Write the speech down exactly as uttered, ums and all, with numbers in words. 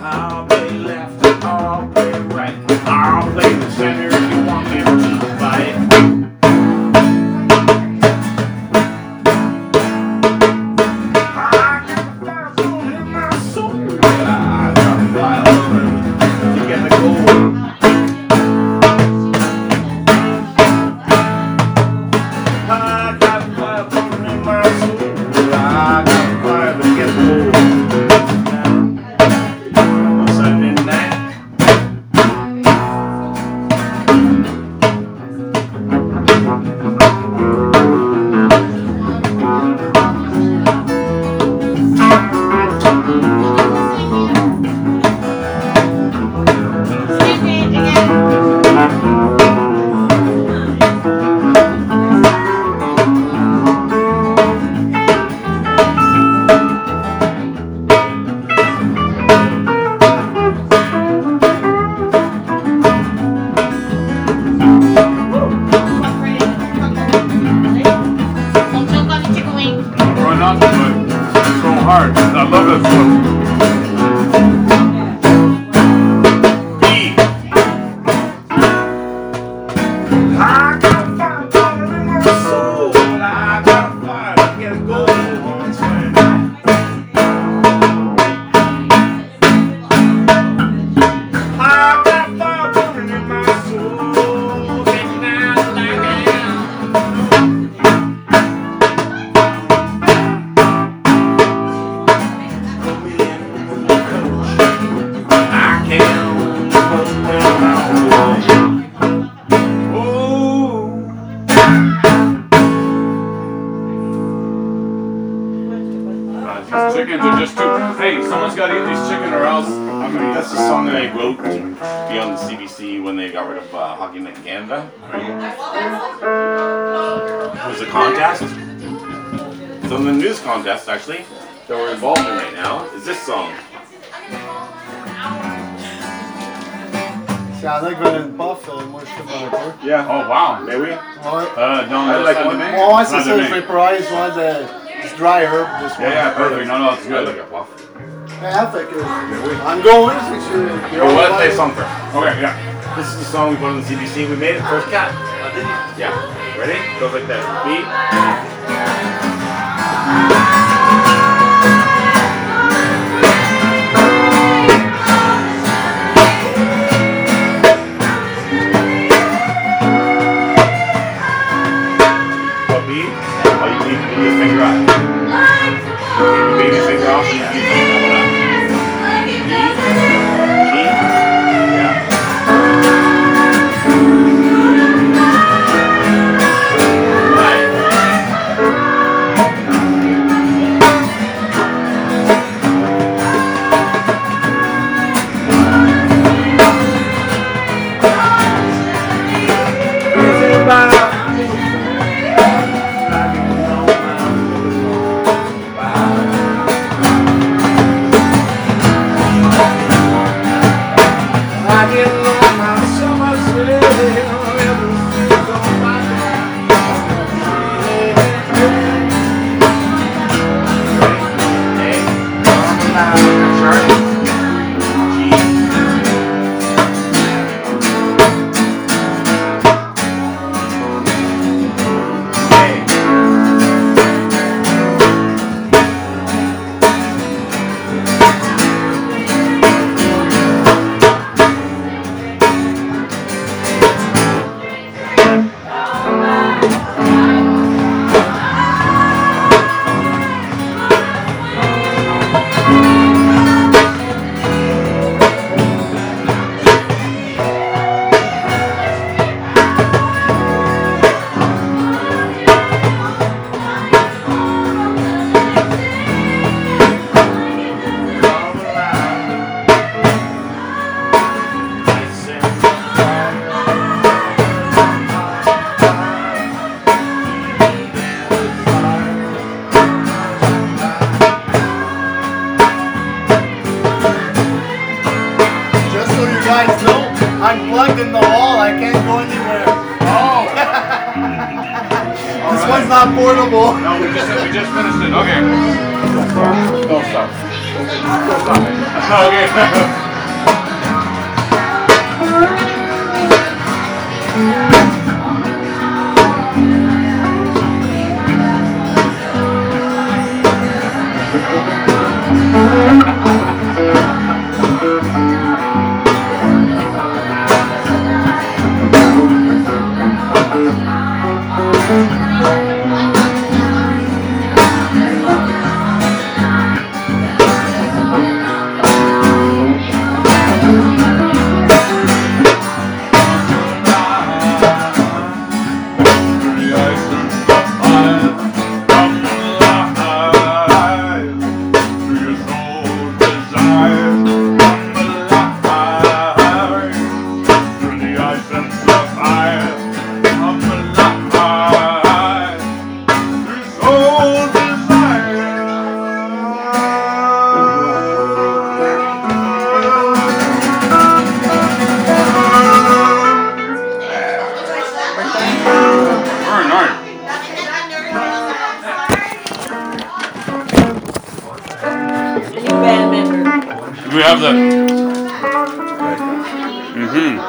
I'll play left, I'll play right, I'll play the center if you want me to fight. I got the fire burning in my soul. I got the fire burning to get the gold. I got the fire burning in my soul. I got the fire to get the gold. Chickens are just too. Hey, someone's got to eat these chicken or else. I mean, that's the song that I wrote to be on the C B C when they got rid of uh, Hockey Night in Canada. Right? It was a contest. So in the news contest, actually, that we're involved in right now is this song. C'est en a qui veulent une puff, euh, moi je fume un peu. Yeah. Oh wow. May we? Ouais. Uh, non, I like one. Ouais, ouais, c'est ça, je vaporize, ouais, the, it's dry herb, this one. Yeah, yeah, perfect. No, no, it's good. Yeah, fait que, I'm going, c'est que you're Well, all let's play right. something. Okay, yeah. This is the song we put on the C B C. We made it first cat. Yeah. Ready? Goes like this. Beat. I'm plugged in the wall, I can't go anywhere. Oh! This one's not portable. No, we just, we just finished it. Okay. No, stop. Okay. Very nice. The new band member. We have the. Mm-hmm.